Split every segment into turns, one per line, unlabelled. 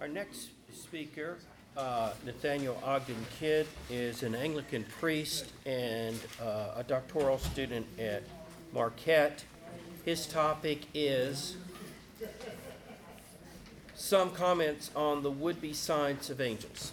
Our next speaker, Nathaniel Ogden Kidd, is an Anglican priest and a doctoral student at Marquette. His topic is some comments on the would-be science of angels.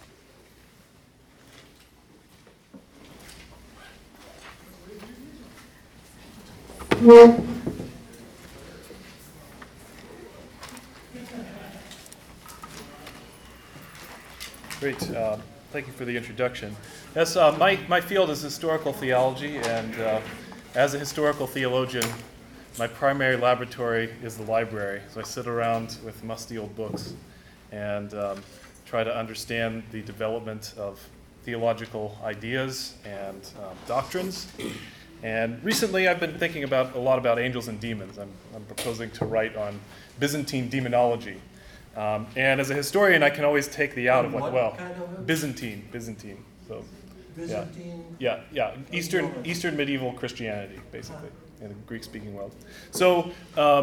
Great. Thank you for the introduction. Yes, my field is historical theology, and as a historical theologian, my primary laboratory is the library. So I sit around with musty old books and try to understand the development of theological ideas and doctrines. And recently I've been thinking a lot about angels and demons. I'm proposing to write on Byzantine demonology. And as a historian, I can always take the out of like, well, kind of Byzantine. So,
Byzantine?
Yeah. Eastern medieval Christianity, basically, in the Greek-speaking world. So,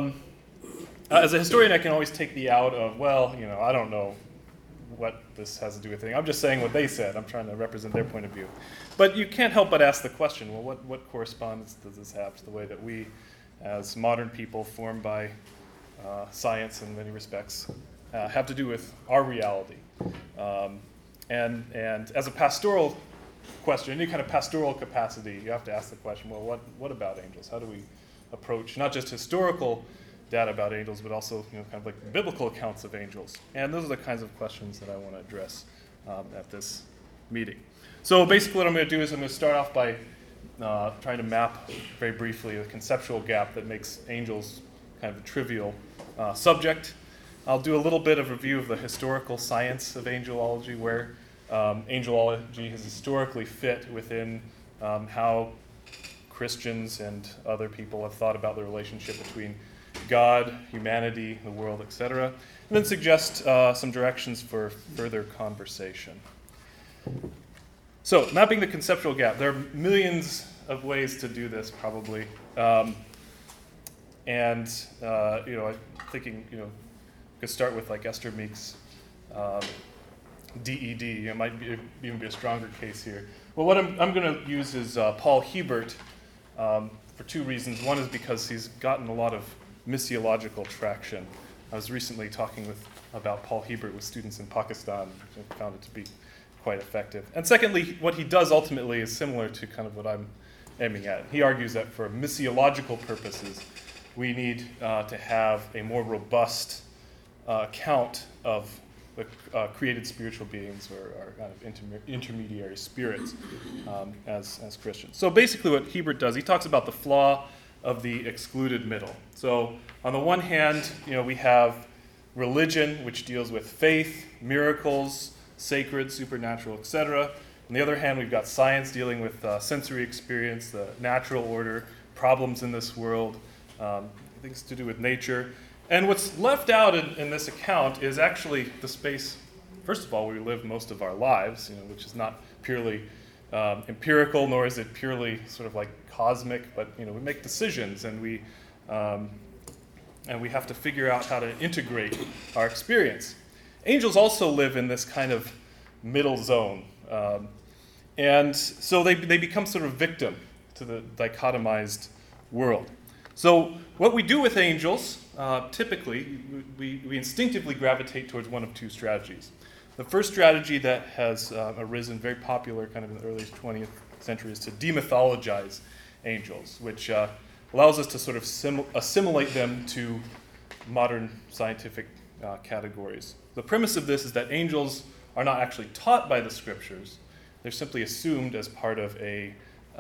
as a historian, I can always take the out of, well, I don't know what this has to do with anything. I'm just saying what they said. I'm trying to represent their point of view. But you can't help but ask the question, well, what correspondence does this have to the way that we, as modern people formed by science in many respects, have to do with our reality. And as a pastoral question, any kind of pastoral capacity, you have to ask the question, well, what about angels? How do we approach not just historical data about angels, but also kind of like biblical accounts of angels? And those are the kinds of questions that I want to address at this meeting. So basically what I'm going to do is I'm going to start off by trying to map very briefly the conceptual gap that makes angels kind of a trivial subject. I'll do a little bit of review of the historical science of angelology, where angelology has historically fit within how Christians and other people have thought about the relationship between God, humanity, the world, etc. And then suggest some directions for further conversation. So, mapping the conceptual gap. There are millions of ways to do this, probably. I'm thinking, could start with like Esther Meek's DED. It might even be a stronger case here. Well, what I'm going to use is Paul Hiebert for two reasons. One is because he's gotten a lot of missiological traction. I was recently talking about Paul Hiebert with students in Pakistan, and found it to be quite effective. And secondly, what he does ultimately is similar to kind of what I'm aiming at. He argues that for missiological purposes, we need to have a more robust account of the created spiritual beings, or kind of intermediary spirits as Christians. So basically what Hiebert does, he talks about the flaw of the excluded middle. So on the one hand, we have religion, which deals with faith, miracles, sacred, supernatural, etc. On the other hand, we've got science dealing with sensory experience, the natural order, problems in this world, things to do with nature. And what's left out in this account is actually the space, first of all, where we live most of our lives, which is not purely empirical, nor is it purely sort of like cosmic, but we make decisions, and we have to figure out how to integrate our experience. Angels also live in this kind of middle zone, and so they become sort of victim to the dichotomized world. So what we do with angels, typically, we instinctively gravitate towards one of two strategies. The first strategy that has arisen, very popular kind of in the early 20th century, is to demythologize angels, which allows us to sort of assimilate them to modern scientific categories. The premise of this is that angels are not actually taught by the scriptures. They're simply assumed as part of the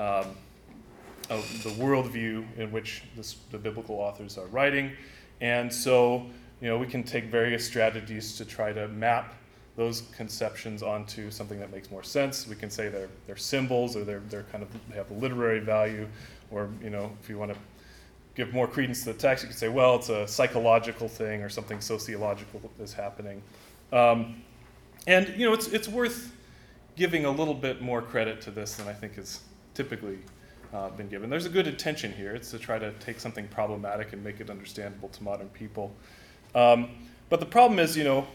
worldview in which the biblical authors are writing. And so, we can take various strategies to try to map those conceptions onto something that makes more sense. We can say they're symbols, or they have a literary value, or if you want to give more credence to the text, you could say, well, it's a psychological thing, or something sociological is happening. And it's worth giving a little bit more credit to this than I think is typically been given. There's a good intention here. It's to try to take something problematic and make it understandable to modern people. But the problem is,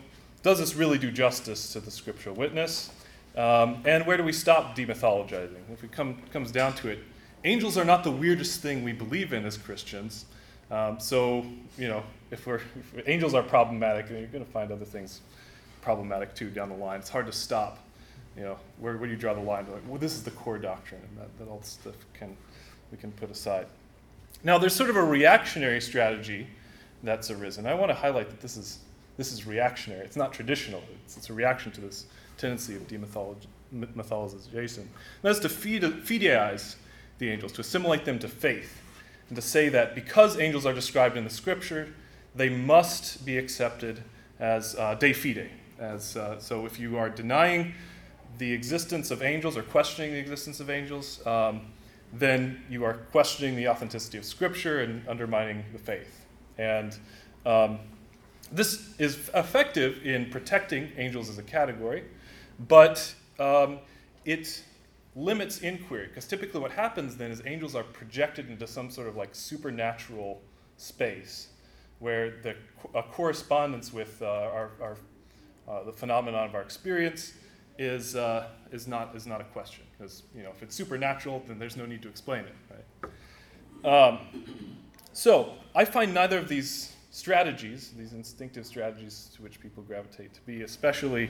does this really do justice to the scriptural witness? And where do we stop demythologizing? If it comes down to it, angels are not the weirdest thing we believe in as Christians. So, if angels are problematic, then you're going to find other things problematic too down the line. It's hard to stop. Where do you draw the line? Like, well, this is the core doctrine, and that all stuff we can put aside. Now, there's sort of a reactionary strategy that's arisen. I want to highlight that this is reactionary. It's not traditional. It's a reaction to this tendency of demythologization. That's to fideize the angels, to assimilate them to faith, and to say that because angels are described in the Scripture, they must be accepted as de fide. So if you are denying the existence of angels or questioning the existence of angels, then you are questioning the authenticity of Scripture and undermining the faith. And this is effective in protecting angels as a category, but it limits inquiry, because typically what happens then is angels are projected into some sort of like supernatural space where a correspondence with the phenomenon of our experience is not a question, because if it's supernatural, then there's no need to explain it, right? So I find neither of these strategies, these instinctive strategies to which people gravitate, to be especially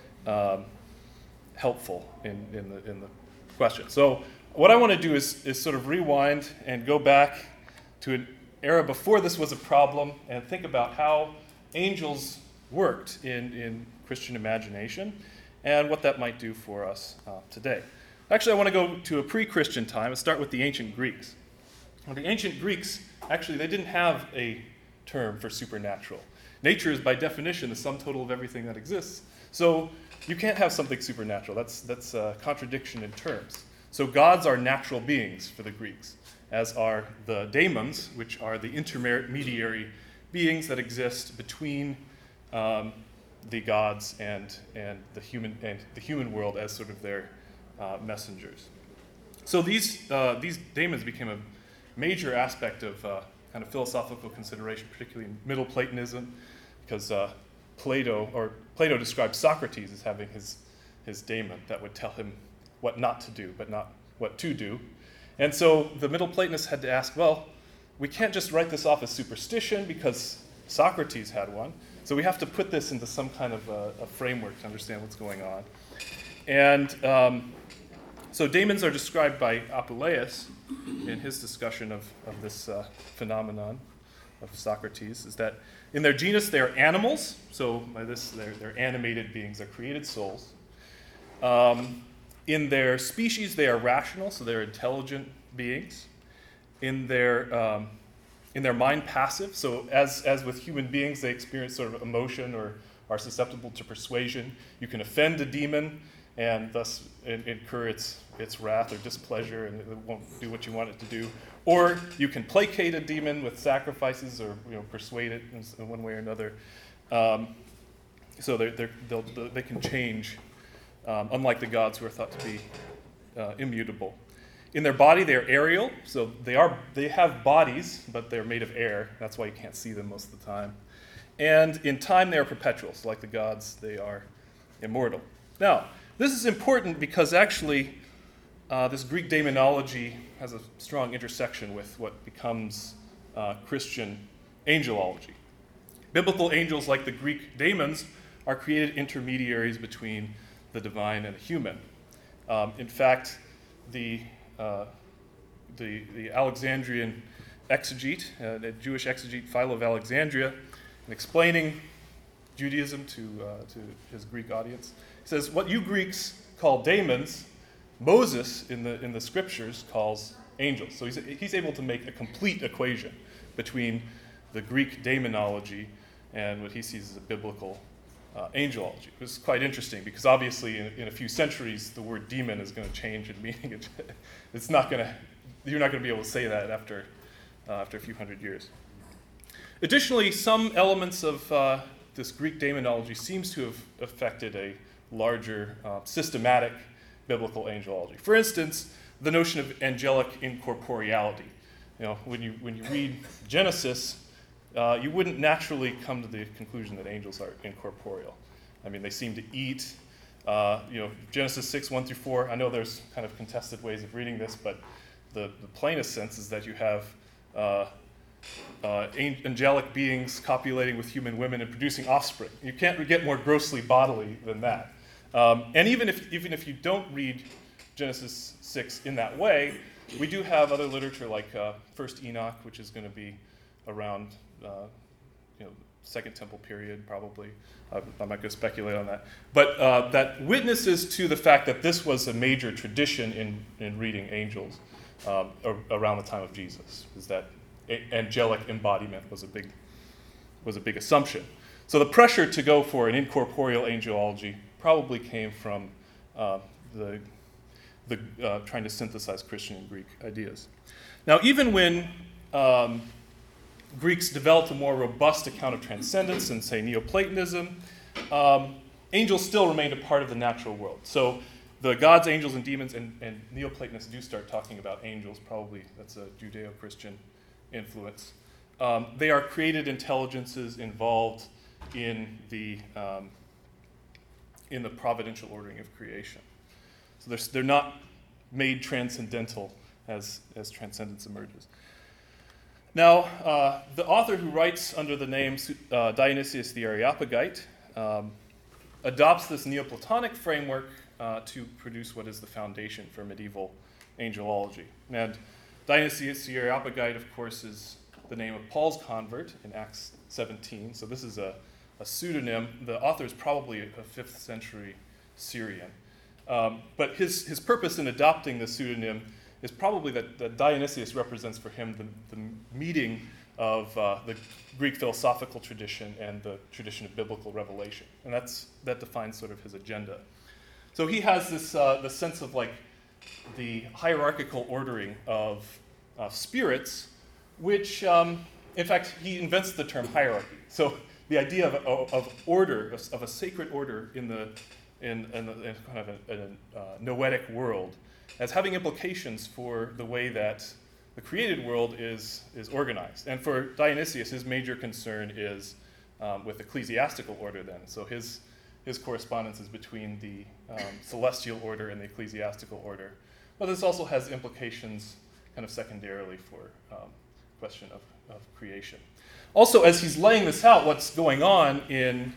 helpful in the question. So what I want to do is sort of rewind and go back to an era before this was a problem and think about how angels worked in Christian imagination and what that might do for us today. Actually, I want to go to a pre-Christian time and start with the ancient Greeks. Well, the ancient Greeks, actually, they didn't have a term for supernatural. Nature is, by definition, the sum total of everything that exists. So you can't have something supernatural. That's a contradiction in terms. So gods are natural beings for the Greeks, as are the daemons, which are the intermediary beings that exist between the gods and the human world as sort of their messengers. So these daemons became a major aspect of kind of philosophical consideration, particularly in Middle Platonism, because Plato described Socrates as having his daemon that would tell him what not to do, but not what to do. And so the Middle Platonists had to ask, well, we can't just write this off as superstition because Socrates had one, so we have to put this into some kind of a framework to understand what's going on. And so daemons are described by Apuleius in his discussion of this phenomenon of Socrates, is that in their genus they are animals, so by this they're animated beings, they're created souls. In their species they are rational, so they're intelligent beings. In their mind passive, so as with human beings they experience sort of emotion or are susceptible to persuasion. You can offend a demon and thus incur its wrath or displeasure, and it won't do what you want it to do. Or you can placate a demon with sacrifices, or persuade it in one way or another. So they can change, unlike the gods who are thought to be immutable. In their body, they are aerial, so they have bodies, but they're made of air. That's why you can't see them most of the time. And in time, they are perpetual. So like the gods, they are immortal. Now, this is important because actually this Greek daemonology has a strong intersection with what becomes Christian angelology. Biblical angels, like the Greek daemons, are created intermediaries between the divine and the human. In fact, the Alexandrian exegete, the Jewish exegete Philo of Alexandria, in explaining Judaism to his Greek audience, says, what you Greeks call daemons, Moses in the scriptures calls angels. So he's able to make a complete equation between the Greek daemonology and what he sees as a biblical angelology. It was quite interesting because obviously in a few centuries the word demon is going to change in meaning. You're not going to be able to say that after a few hundred years. Additionally, some elements of this Greek daemonology seems to have affected a larger systematic biblical angelology. For instance, the notion of angelic incorporeality. When you read Genesis, you wouldn't naturally come to the conclusion that angels are incorporeal. I mean, they seem to eat. Genesis 6, 1 through 4, I know there's kind of contested ways of reading this, but the plainest sense is that you have angelic beings copulating with human women and producing offspring. You can't get more grossly bodily than that. And even if you don't read Genesis 6 in that way, we do have other literature like First Enoch, which is going to be around Second Temple period, probably. I'm not going to speculate on that. But that witnesses to the fact that this was a major tradition in reading angels around the time of Jesus, is that angelic embodiment was a big assumption. So the pressure to go for an incorporeal angelology probably came from the trying to synthesize Christian and Greek ideas. Now, even when Greeks developed a more robust account of transcendence in, say, Neoplatonism, angels still remained a part of the natural world. So the gods, angels, and demons, and Neoplatonists do start talking about angels. Probably that's a Judeo-Christian influence. They are created intelligences involved in the providential ordering of creation. So they're not made transcendental as transcendence emerges. Now, the author who writes under the name Dionysius the Areopagite adopts this Neoplatonic framework to produce what is the foundation for medieval angelology. And Dionysius the Areopagite, of course, is the name of Paul's convert in Acts 17. So this is a pseudonym. The author is probably a 5th century Syrian. But his purpose in adopting the pseudonym is probably that Dionysius represents for him the meeting of the Greek philosophical tradition and the tradition of biblical revelation. And that defines sort of his agenda. So he has this the sense of like the hierarchical ordering of spirits, which, in fact, he invents the term hierarchy. So the idea of order, of a sacred order in kind of a noetic world, as having implications for the way that the created world is organized. And for Dionysius, his major concern is with ecclesiastical order then. So his correspondence is between the celestial order and the ecclesiastical order. But this also has implications kind of secondarily for question of creation. Also, as he's laying this out, what's going on in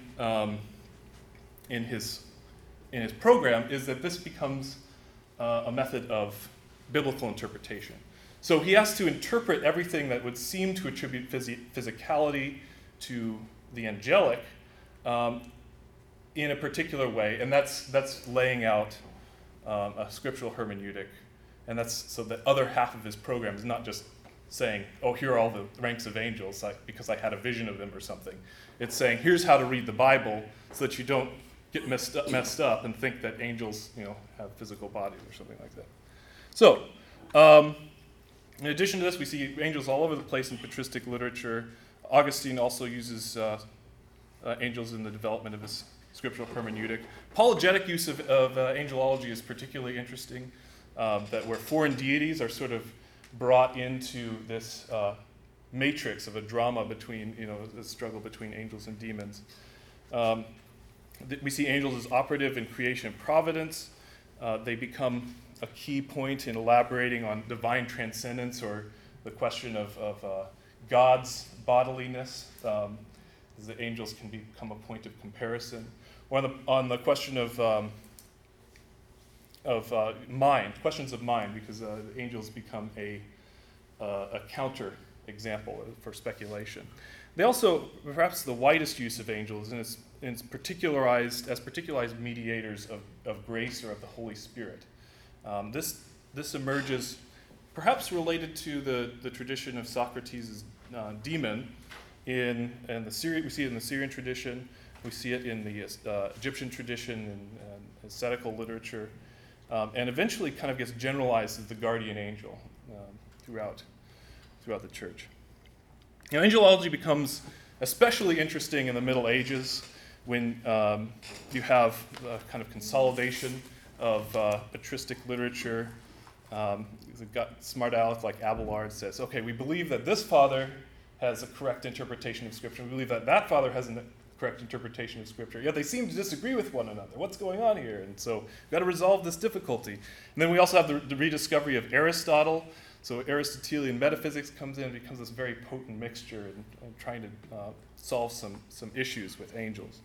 his program is that this becomes a method of biblical interpretation. So he has to interpret everything that would seem to attribute physicality to the angelic in a particular way, and that's laying out a scriptural hermeneutic, and so the other half of his program is not just saying, oh, here are all the ranks of angels, because I had a vision of them or something. It's saying, here's how to read the Bible so that you don't get messed up and think that angels, have physical bodies or something like that. So, in addition to this, we see angels all over the place in patristic literature. Augustine also uses angels in the development of his scriptural hermeneutic. Apologetic use of angelology is particularly interesting, that where foreign deities are sort of brought into this matrix of a drama between, the struggle between angels and demons. We see angels as operative in creation and providence. They become a key point in elaborating on divine transcendence or the question of God's bodiliness, as the angels can become a point of comparison. Or on the question of mind, questions of mind, because the angels become a counter example for speculation. They also, perhaps the widest use of angels is particularized mediators of grace or of the Holy Spirit. This emerges perhaps related to the tradition of Socrates' demon in the Syrian. We see it in the Syrian tradition. We see it in the Egyptian tradition and ascetical literature, and eventually kind of gets generalized as the guardian angel throughout the church. Now, angelology becomes especially interesting in the Middle Ages when you have a kind of consolidation of patristic literature. Smart aleck like Abelard says, okay, we believe that this father has a correct interpretation of Scripture. We believe that father has a correct interpretation of Scripture. Yet they seem to disagree with one another. What's going on here? And so we've got to resolve this difficulty. And then we also have the rediscovery of Aristotle. So Aristotelian metaphysics comes in and becomes this very potent mixture and trying to solve some issues with angels.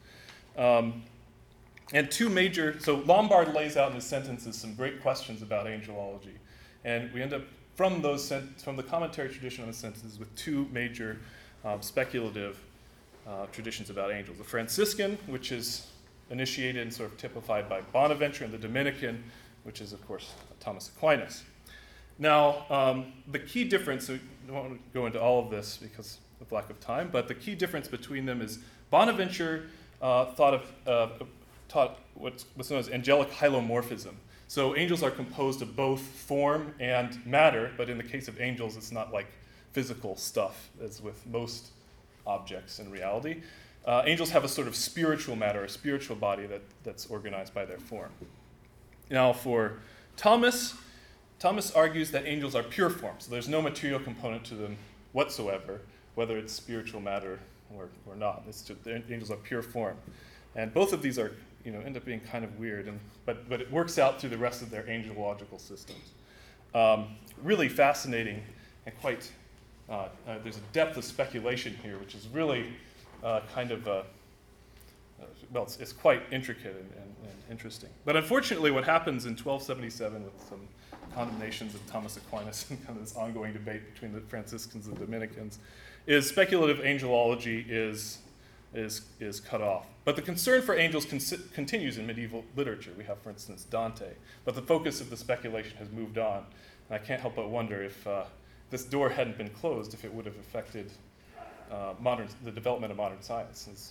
And so Lombard lays out in his sentences some great questions about angelology. And we end up, from the commentary tradition on the sentences, with two major speculative traditions about angels. The Franciscan, which is initiated and sort of typified by Bonaventure, and the Dominican, which is, of course, Thomas Aquinas. Now, the key difference, so I don't want to go into all of this because of lack of time, but the key difference between them is Bonaventure taught what's known as angelic hylomorphism. So angels are composed of both form and matter, but in the case of angels, it's not like physical stuff, as with most objects in reality. Angels have a sort of spiritual matter, a spiritual body that's organized by their form. Now, for Thomas argues that angels are pure form, so there's no material component to them whatsoever, whether it's spiritual matter or not. The angels are pure form. And both of these are, end up being kind of weird, but it works out through the rest of their angelological systems. Really fascinating and quite, there's a depth of speculation here, which is really it's quite intricate and interesting. But unfortunately, what happens in 1277 with some condemnations of Thomas Aquinas and kind of this ongoing debate between the Franciscans and the Dominicans is speculative angelology is cut off. But the concern for angels continues in medieval literature. We have, for instance, Dante. But the focus of the speculation has moved on. And I can't help but wonder if this door hadn't been closed, if it would have affected the development of modern science.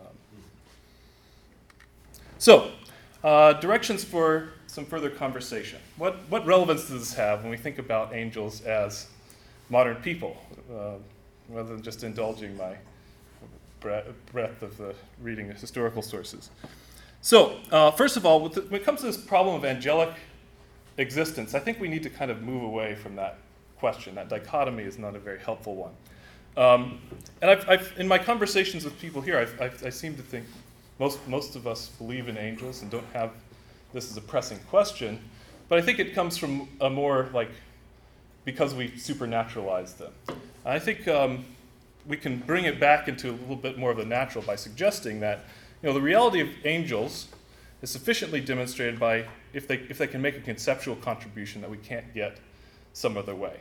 Directions for some further conversation. What relevance does this have when we think about angels as modern people, rather than just indulging my breadth of reading historical sources? So, first of all, when it comes to this problem of angelic existence, I think we need to kind of move away from that question. That dichotomy is not a very helpful one. And I've in my conversations with people here, I seem to think most of us believe in angels and don't have this as a pressing question, but I think it comes from a more because we supernaturalize them. I think we can bring it back into a little bit more of the natural by suggesting that the reality of angels is sufficiently demonstrated by if they can make a conceptual contribution that we can't get some other way.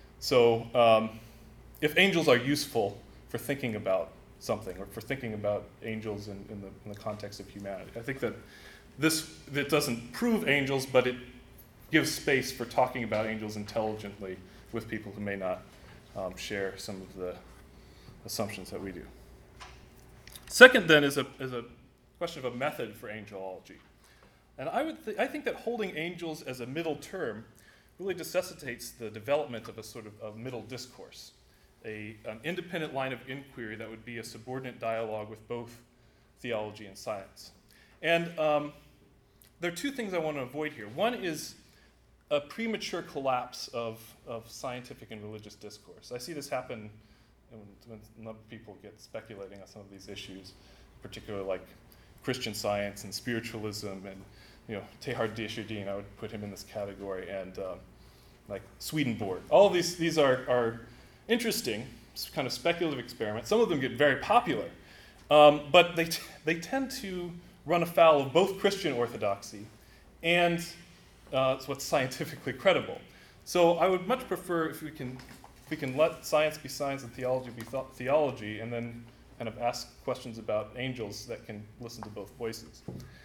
So if angels are useful for thinking about something, or for thinking about angels in the context of humanity, I think that that doesn't prove angels, but it gives space for talking about angels intelligently with people who may not share some of the assumptions that we do. Second, then, is a question of a method for angelology. And I think that holding angels as a middle term really necessitates the development of a sort of a middle discourse, an independent line of inquiry that would be a subordinate dialogue with both theology and science. And there are two things I want to avoid here. One is a premature collapse of scientific and religious discourse. I see this happen when people get speculating on some of these issues, particularly like Christian Science and spiritualism, and Teilhard de Chardin, I would put him in this category, and like Swedenborg. All of these are interesting, kind of speculative experiments. Some of them get very popular, but they tend to run afoul of both Christian orthodoxy and what's scientifically credible. So I would much prefer if we can let science be science and theology be theology, and then kind of ask questions about angels that can listen to both voices.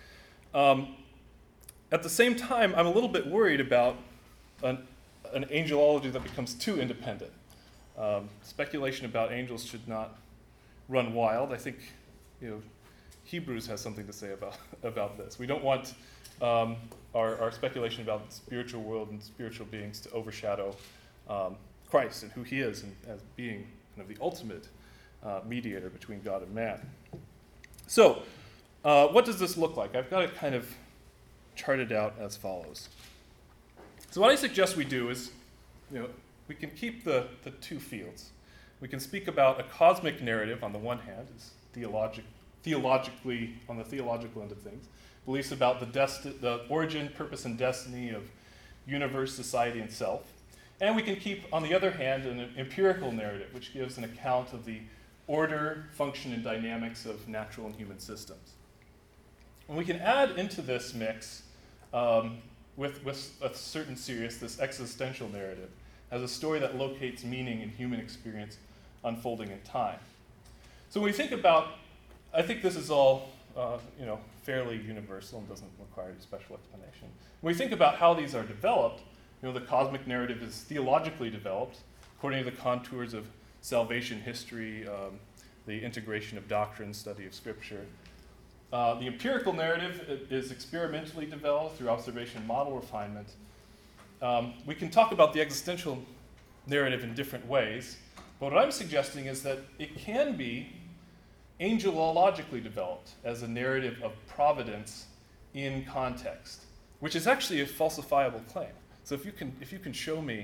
At the same time, I'm a little bit worried about an angelology that becomes too independent. Speculation about angels should not run wild. I think, Hebrews has something to say about this. We don't want our speculation about the spiritual world and spiritual beings to overshadow Christ and who he is, and as being kind of the ultimate mediator between God and man. So, what does this look like? I've got it kind of charted out as follows. So what I suggest we do is, we can keep the two fields. We can speak about a cosmic narrative on the one hand, as on the theological end of things, beliefs about the origin, purpose, and destiny of universe, society, and self. And we can keep, on the other hand, an empirical narrative, which gives an account of the order, function, and dynamics of natural and human systems. And we can add into this mix, with a certain seriousness, this existential narrative as a story that locates meaning in human experience unfolding in time. So when we think about, I think this is all fairly universal and doesn't require any special explanation. When we think about how these are developed, the cosmic narrative is theologically developed according to the contours of salvation history, the integration of doctrine, study of scripture. The empirical narrative is experimentally developed through observation and model refinement. We can talk about the existential narrative in different ways, but what I'm suggesting is that it can be angelologically developed as a narrative of providence in context, which is actually a falsifiable claim. So if you can show me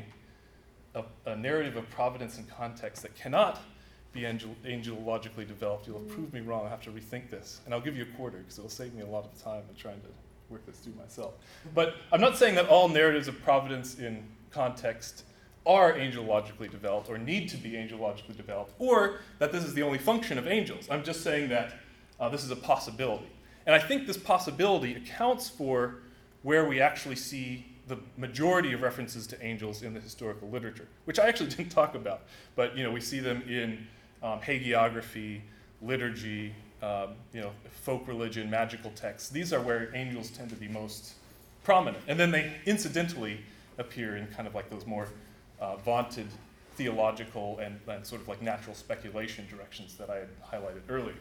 a narrative of providence in context that cannot be angelologically developed, you'll have proved me wrong. I'll have to rethink this. And I'll give you a quarter, because it'll save me a lot of time in trying to work this through myself. But I'm not saying that all narratives of providence in context are angelologically developed or need to be angelologically developed, or that this is the only function of angels. I'm just saying that this is a possibility. And I think this possibility accounts for where we actually see the majority of references to angels in the historical literature, which I actually didn't talk about. But we see them in hagiography, liturgy, folk religion, magical texts. These are where angels tend to be most prominent. And then they incidentally appear in kind of like those more vaunted theological and sort of like natural speculation directions that I had highlighted earlier.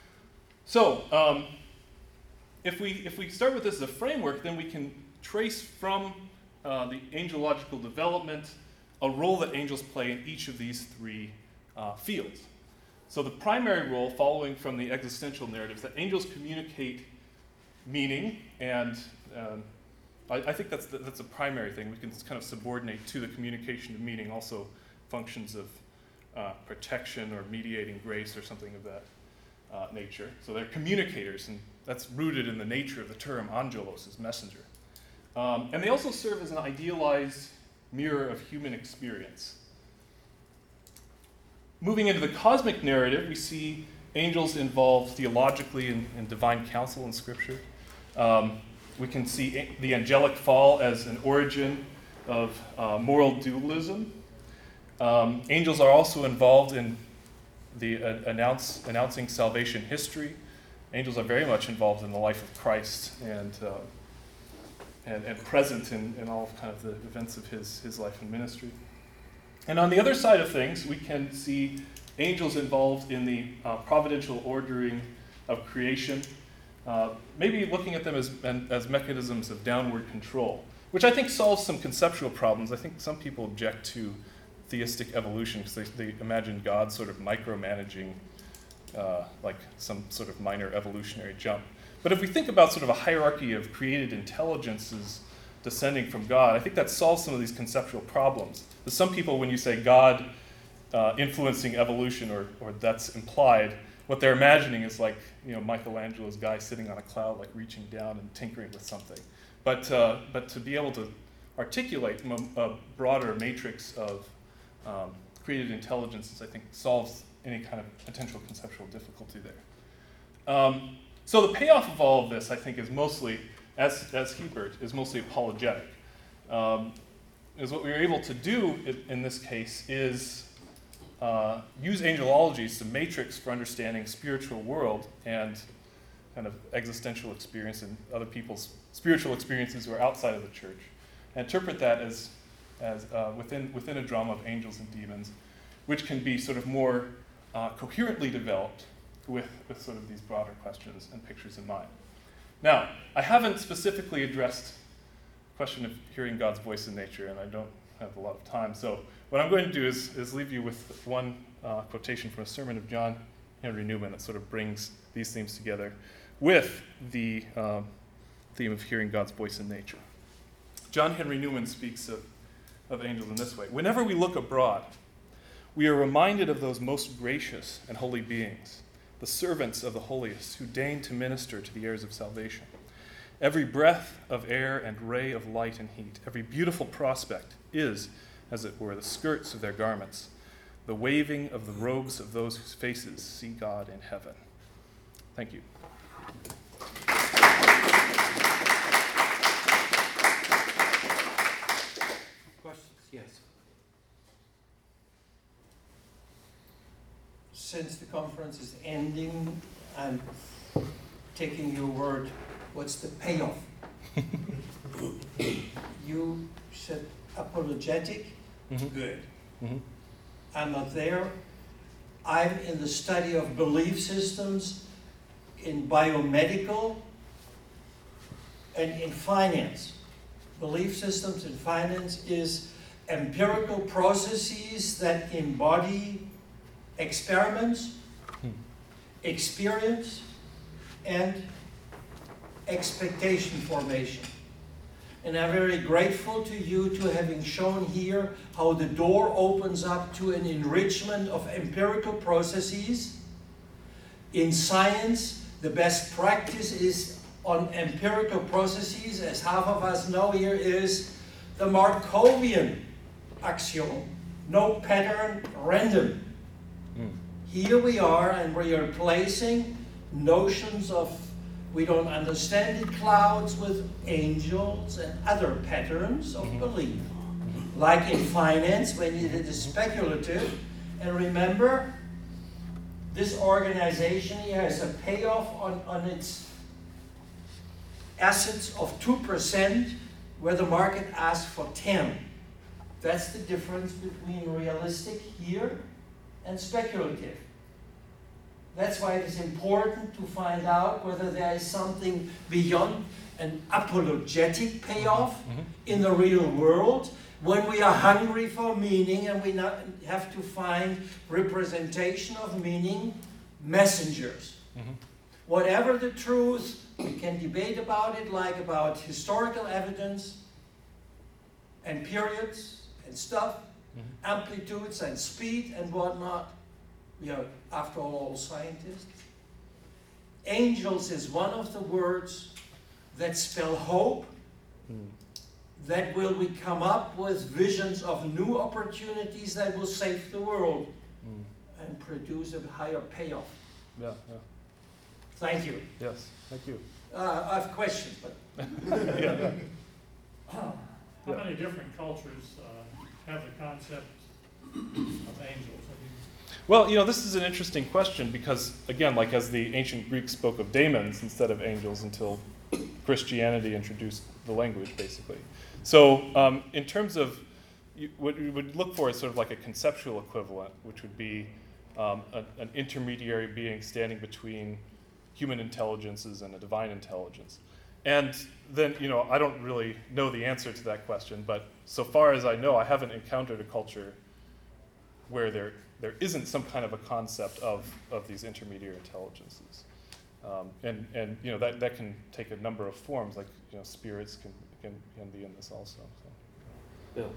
So if we start with this as a framework, then we can trace from the angelological development a role that angels play in each of these three fields. So the primary role, following from the existential narrative, is that angels communicate meaning, and I think that's a primary thing. We can kind of subordinate to the communication of meaning also functions of protection or mediating grace or something of that nature. So they're communicators, and that's rooted in the nature of the term angelos, as messenger. And they also serve as an idealized mirror of human experience. Moving into the cosmic narrative, we see angels involved theologically in divine counsel in Scripture. We can see the angelic fall as an origin of moral dualism. Angels are also involved in the announcing salvation history. Angels are very much involved in the life of Christ and present in all kind of the events of his life and ministry. And on the other side of things, we can see angels involved in the providential ordering of creation, maybe looking at them as mechanisms of downward control, which I think solves some conceptual problems. I think some people object to theistic evolution because they imagine God sort of micromanaging like some sort of minor evolutionary jump. But if we think about sort of a hierarchy of created intelligences descending from God, I think that solves some of these conceptual problems. But some people, when you say God influencing evolution, or that's implied, what they're imagining is like Michelangelo's guy sitting on a cloud, like reaching down and tinkering with something. But to be able to articulate a broader matrix of created intelligences, I think solves any kind of potential conceptual difficulty there. So the payoff of all of this, I think, is mostly, as Hebert, is mostly apologetic. Is what we were able to do in this case is use angelology as a matrix for understanding spiritual world and kind of existential experience and other people's spiritual experiences who are outside of the church, and interpret that as within a drama of angels and demons, which can be sort of more coherently developed with sort of these broader questions and pictures in mind. Now, I haven't specifically addressed the question of hearing God's voice in nature, and I don't have a lot of time. So what I'm going to do is leave you with one quotation from a sermon of John Henry Newman that sort of brings these themes together with the theme of hearing God's voice in nature. John Henry Newman speaks of angels in this way. Whenever we look abroad, we are reminded of those most gracious and holy beings, the servants of the holiest who deign to minister to the heirs of salvation. Every breath of air and ray of light and heat, every beautiful prospect is, as it were, the skirts of their garments, the waving of the robes of those whose faces see God in heaven. Thank you.
Questions? Yes.
Since the conference is ending, I'm taking your word. What's the payoff? You said apologetic.
Mm-hmm.
Good.
Mm-hmm.
I'm not there. I'm in the study of belief systems in biomedical and in finance. Belief systems in finance is empirical processes that embody experiments, experience, and expectation formation. And I'm very grateful to you to having shown here how the door opens up to an enrichment of empirical processes. In science, the best practice is on empirical processes, as half of us know here, is the Markovian axiom, no pattern, random. Here we are, and we are placing notions of, we don't understand it, clouds with angels and other patterns of belief. Like in finance, when it is speculative. And remember, this organization here has a payoff on its assets of 2%, where the market asks for 10. That's the difference between realistic here and speculative. That's why it is important to find out whether there is something beyond an apologetic payoff in the real world, when we are hungry for meaning and we not have to find representation of meaning messengers. Whatever the truth, we can debate about it, like about historical evidence and periods and stuff, amplitudes and speed and whatnot. We are, after all scientists. Angels is one of the words that spell hope, that will we come up with visions of new opportunities that will save the world and produce a higher payoff.
Yeah.
Thank you.
Yes, thank you.
I have questions, but
Yeah.
How many different cultures have the concept of angels?
Well, this is an interesting question because, again, like as the ancient Greeks spoke of daemons instead of angels until Christianity introduced the language, basically. So in terms of what you would look for is sort of like a conceptual equivalent, which would be an intermediary being standing between human intelligences and a divine intelligence. And then, I don't really know the answer to that question, but so far as I know, I haven't encountered a culture where there isn't some kind of a concept of these intermediary intelligences. And that can take a number of forms, like spirits can be in this also. So.
Bill.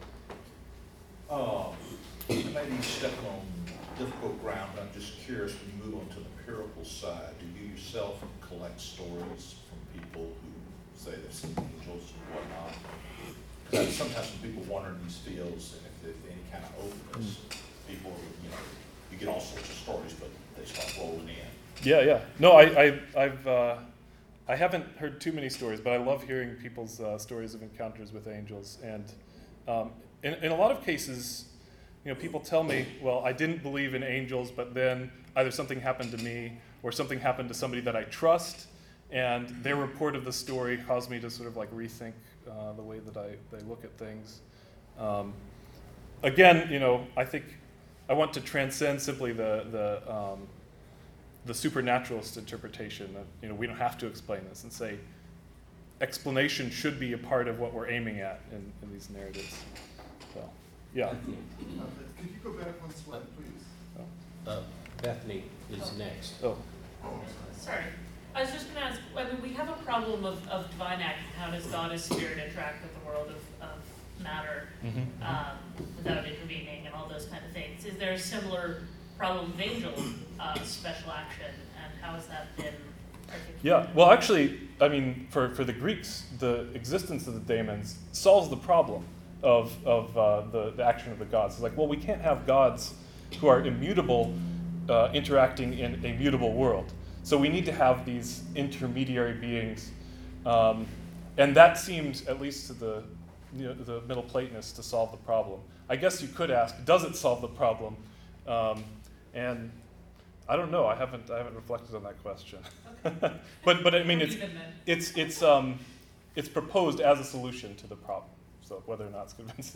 Maybe stepping on difficult ground, but I'm just curious, when you move on to the empirical side, do you yourself collect stories from people who say they've seen angels and whatnot? Because sometimes when people wander in these fields, and if there's any kind of openness, people, you get all sorts of stories, but they start rolling in.
Yeah. No, I haven't heard too many stories, but I love hearing people's stories of encounters with angels. And in a lot of cases, people tell me, well, I didn't believe in angels, but then either something happened to me or something happened to somebody that I trust, and their report of the story caused me to sort of like rethink the way that I look at things. Again, I think I want to transcend simply the supernaturalist interpretation that we don't have to explain this, and say explanation should be a part of what we're aiming at in these narratives. So, yeah.
Could you go back one slide, please?
Bethany is next.
Oh.
Sorry. I was just going to ask, we have a problem of divine act. How does God as spirit interact with the world of matter without intervening and all those kind of things? Is there a similar problem of angel special action, and how has that been articulated?
Yeah, well, actually, I mean, for the Greeks, the existence of the daemons solves the problem of the action of the gods. It's like, well, we can't have gods who are immutable interacting in a mutable world. So we need to have these intermediary beings, and that seems, at least to the Middle Platonists, to solve the problem. I guess you could ask, does it solve the problem? And I don't know. I haven't reflected on that question.
Okay.
but I mean,
Or even then.
it's proposed as a solution to the problem. So whether or not it's convincing.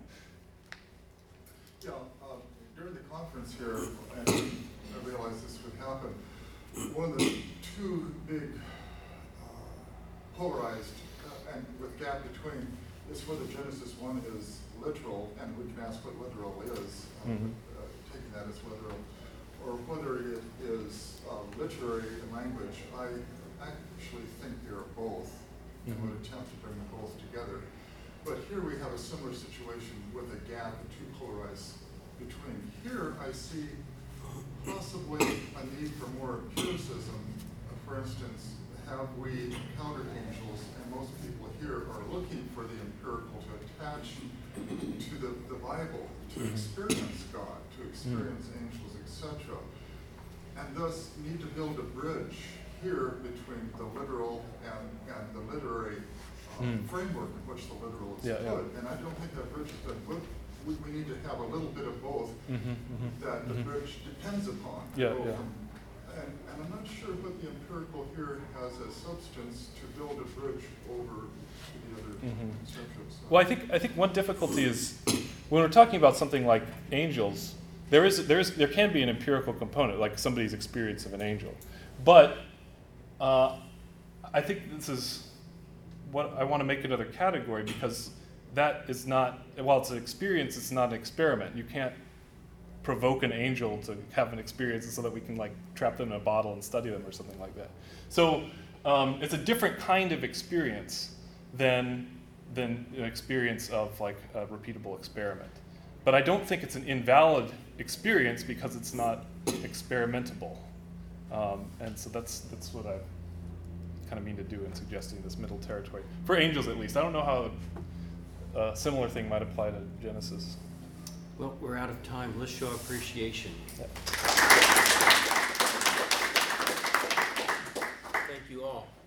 Yeah, during the conference here, and I realized this would happen, one of the two big polarized, and with gap between, is whether Genesis 1 is literal, and we can ask what literal is, taking that as literal, or whether it is literary in language. I actually think they are both, and would attempt to bring them both together. But here we have a similar situation with a gap, two polarized between. Here I see possibly a need for more empiricism. For instance, have we encountered angels? And most people here are looking for the empirical to attach to the Bible, to experience God, to experience angels, etc. And thus need to build a bridge here between the literal and the literary framework in which the literal is put. And I don't think that bridge has been put. We need to have a little bit of both that the bridge depends upon. And I'm not sure what the empirical here has as substance to build a bridge over to the other conceptions. So.
Well, I think one difficulty is when we're talking about something like angels, there can be an empirical component, like somebody's experience of an angel. But I think this is what I want to make another category, because that is not, while it's an experience, it's not an experiment. You can't provoke an angel to have an experience so that we can like trap them in a bottle and study them or something like that. So it's a different kind of experience than an experience of like a repeatable experiment. But I don't think it's an invalid experience because it's not experimentable. And so that's what I kind of mean to do in suggesting this middle territory. For angels, at least. I don't know how a similar thing might apply to Genesis.
Well, we're out of time. Let's show appreciation. Thank you all.